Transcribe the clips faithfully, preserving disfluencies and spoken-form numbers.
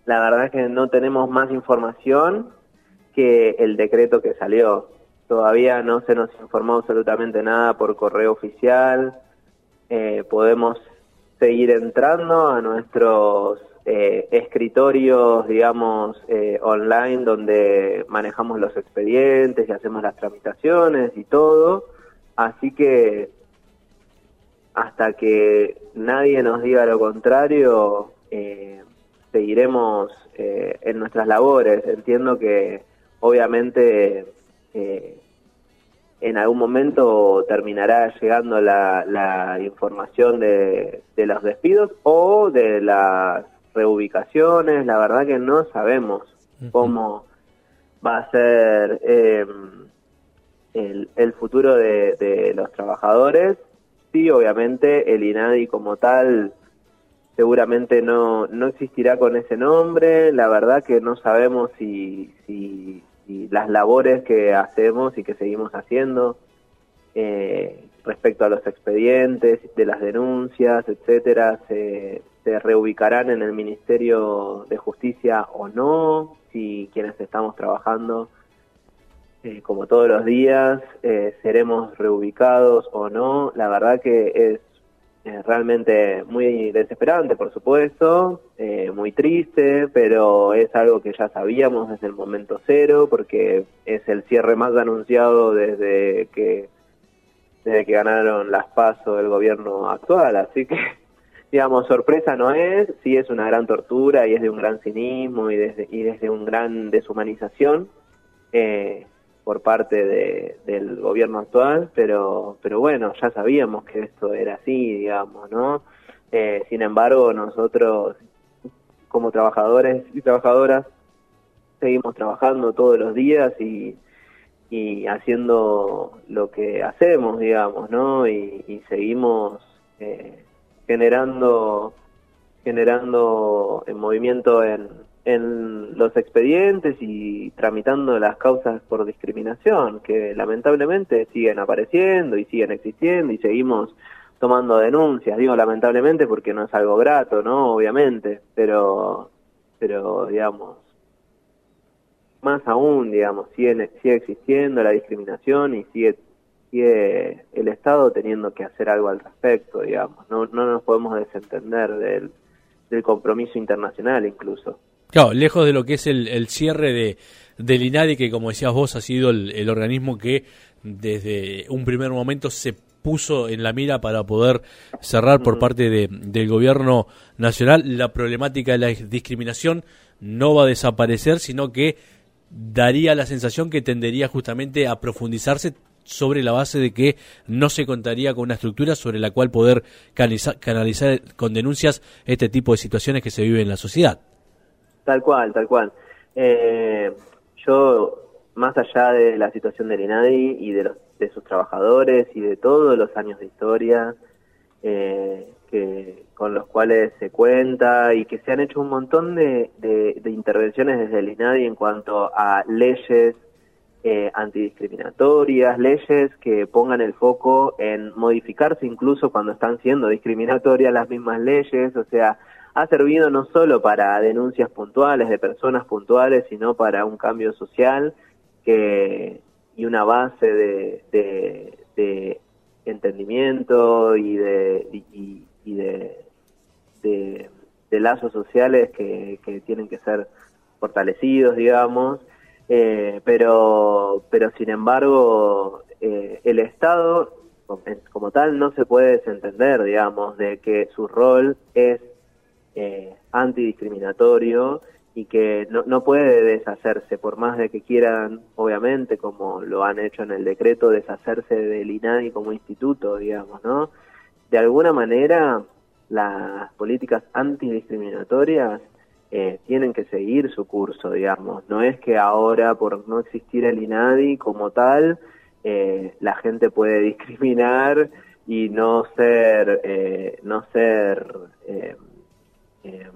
la verdad es que no tenemos más información que el decreto que salió. Todavía no se nos informó absolutamente nada por correo oficial. Eh, podemos seguir entrando a nuestros eh, escritorios, digamos, eh, online, donde manejamos los expedientes y hacemos las tramitaciones y todo. Así que hasta que nadie nos diga lo contrario, eh, seguiremos eh, en nuestras labores. Entiendo que obviamente eh, en algún momento terminará llegando la, la información de, de los despidos o de las reubicaciones. La verdad que no sabemos uh-huh. cómo va a ser eh, el, el futuro de, de los trabajadores. Sí, obviamente el INADI como tal seguramente no, no existirá con ese nombre. La verdad que no sabemos si, si, si las labores que hacemos y que seguimos haciendo eh, respecto a los expedientes, de las denuncias, etcétera, se, se reubicarán en el Ministerio de Justicia o no, si quienes estamos trabajando eh, como todos los días eh, seremos reubicados o no. La verdad que es Eh, realmente muy desesperante, por supuesto, eh, muy triste, pero es algo que ya sabíamos desde el momento cero, porque es el cierre más anunciado desde que desde que ganaron las PASO del gobierno actual, así que, digamos, sorpresa no es, sí es una gran tortura y es de un gran cinismo y desde, y desde un gran deshumanización, eh, por parte de, del gobierno actual, pero pero bueno, ya sabíamos que esto era así, digamos, ¿no? Eh, sin embargo, nosotros, como trabajadores y trabajadoras, seguimos trabajando todos los días y, y haciendo lo que hacemos, digamos, ¿no? Y, y seguimos eh, generando, generando en movimiento en en los expedientes y tramitando las causas por discriminación, que lamentablemente siguen apareciendo y siguen existiendo y seguimos tomando denuncias. Digo lamentablemente porque no es algo grato, ¿no? Obviamente, pero, pero digamos, más aún, digamos, sigue, sigue existiendo la discriminación y sigue, sigue el Estado teniendo que hacer algo al respecto, digamos. No, no nos podemos desentender del, del compromiso internacional incluso. Claro, lejos de lo que es el, el cierre de del INADI, que como decías vos ha sido el, el organismo que desde un primer momento se puso en la mira para poder cerrar por parte de, del gobierno nacional, la problemática de la discriminación no va a desaparecer, sino que daría la sensación que tendería justamente a profundizarse sobre la base de que no se contaría con una estructura sobre la cual poder canalizar, canalizar con denuncias este tipo de situaciones que se viven en la sociedad. Tal cual, tal cual. Eh, yo, más allá de la situación del INADI y de, los, de sus trabajadores y de todos los años de historia eh, que con los cuales se cuenta y que se han hecho un montón de, de, de intervenciones desde el INADI en cuanto a leyes eh, antidiscriminatorias, leyes que pongan el foco en modificarse incluso cuando están siendo discriminatorias las mismas leyes, o sea, ha servido no solo para denuncias puntuales de personas puntuales, sino para un cambio social que y una base de, de, de entendimiento y de y, y de, de, de lazos sociales que, que tienen que ser fortalecidos, digamos, eh, pero pero sin embargo eh, el Estado como tal no se puede desentender, digamos, de que su rol es Eh, antidiscriminatorio y que no, no puede deshacerse, por más de que quieran, obviamente, como lo han hecho en el decreto, deshacerse del INADI como instituto, digamos, ¿no? De alguna manera, las políticas antidiscriminatorias eh, tienen que seguir su curso, digamos. No es que ahora, por no existir el INADI como tal, eh, la gente puede discriminar y no ser, eh, no ser eh, Eh,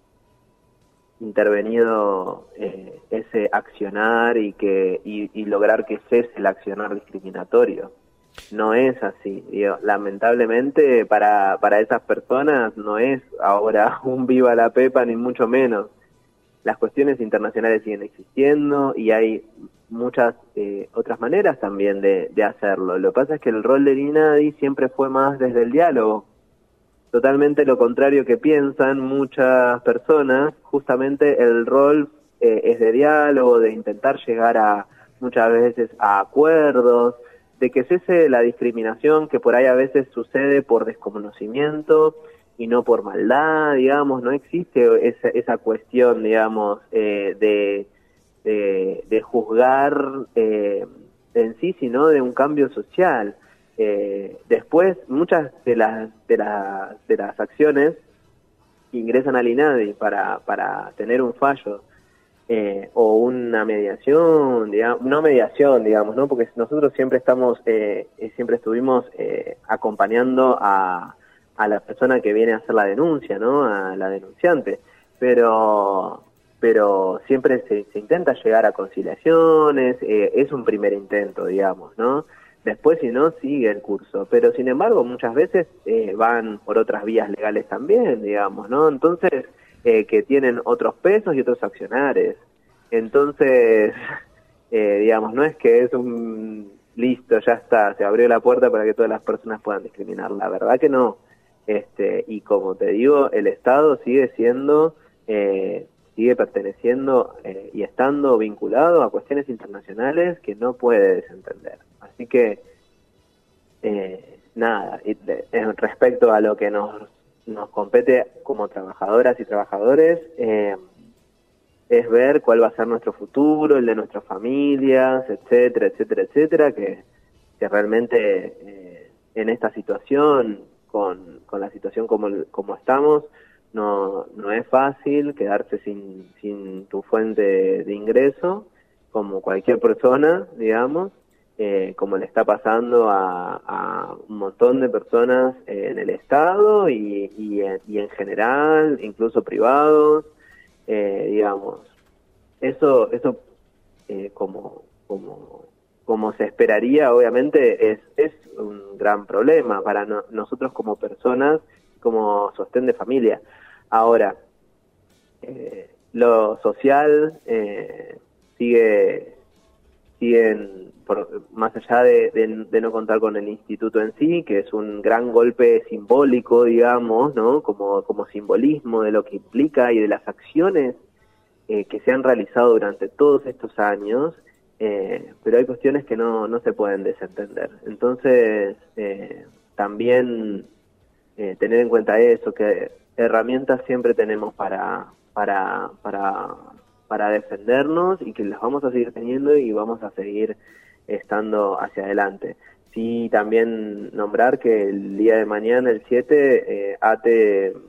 intervenido eh, ese accionar y que y, y lograr que cese el accionar discriminatorio. No es así, digo, lamentablemente para para esas personas no es ahora un viva la pepa ni mucho menos. las cuestiones internacionales siguen existiendo y hay muchas eh, otras maneras también de, de hacerlo. Lo que pasa es que el rol del INADI siempre fue más desde el diálogo. Totalmente lo contrario que piensan muchas personas, justamente el rol eh, es de diálogo, de intentar llegar a muchas veces a acuerdos, de que cese la discriminación que por ahí a veces sucede por desconocimiento y no por maldad, digamos, no existe esa, esa cuestión, digamos, eh, de, de, de juzgar eh, en sí, sino de un cambio social. Eh, después, muchas de las, de, la, de las acciones ingresan al INADI para, para tener un fallo eh, o una mediación, digamos, no mediación, digamos, ¿no? Porque nosotros siempre estamos, eh, siempre estuvimos eh, acompañando a a la persona que viene a hacer la denuncia, ¿no? A la denunciante, pero pero siempre se, se intenta llegar a conciliaciones, eh, es un primer intento, digamos, ¿no? Después, si no, sigue el curso, pero sin embargo muchas veces eh, van por otras vías legales también, digamos, ¿no? Entonces, eh, que tienen otros pesos y otros accionares. Entonces, eh, digamos, no es que es un listo, ya está, se abrió la puerta para que todas las personas puedan discriminar, la verdad que no. Este, y como te digo, el Estado sigue siendo, eh, sigue perteneciendo eh, y estando vinculado a cuestiones internacionales que no puede desentender. Así que, eh, nada, y de, respecto a lo que nos, nos compete como trabajadoras y trabajadores, eh, es ver cuál va a ser nuestro futuro, el de nuestras familias, etcétera, etcétera, etcétera, que, que realmente eh, en esta situación, con, con la situación como, como estamos, no, no es fácil quedarse sin, sin tu fuente de, de ingreso, como cualquier persona, digamos, eh, como le está pasando a, a un montón de personas eh, en el Estado y, y, en, y en general, incluso privados, eh, digamos. Eso, eso eh, como, como, como se esperaría, obviamente, es, es un gran problema para no, nosotros como personas, como sostén de familia. Ahora, eh, lo social eh, sigue, siguen, por, más allá de, de, de no contar con el instituto en sí, que es un gran golpe simbólico, digamos, ¿no? Como, como simbolismo de lo que implica y de las acciones eh, que se han realizado durante todos estos años, eh, pero hay cuestiones que no, no se pueden desentender. Entonces, eh, también eh, tener en cuenta eso, que herramientas siempre tenemos para, para, para, para defendernos y que las vamos a seguir teniendo y vamos a seguir estando hacia adelante. Sí, también nombrar que el día de mañana, el siete, eh, A T E,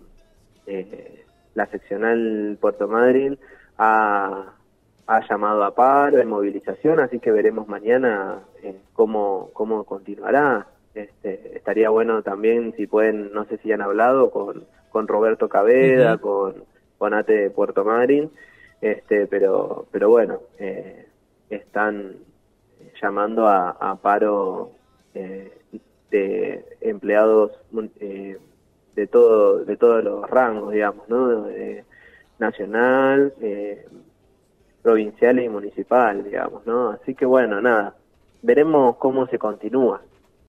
eh, la seccional Puerto Madryn, ha, ha llamado a paro, de movilización, así que veremos mañana eh, cómo, cómo continuará. Este, estaría bueno también si pueden, no sé si han hablado con, con Roberto Caveda, uh-huh. con, con A T E de Puerto Madryn, este, pero, pero bueno, eh, están llamando a, a paro eh, de empleados eh, de todo, de todos los rangos, digamos, ¿no? De, nacional, eh, provincial y municipal, digamos, ¿no? Así que bueno, nada, veremos cómo se continúa.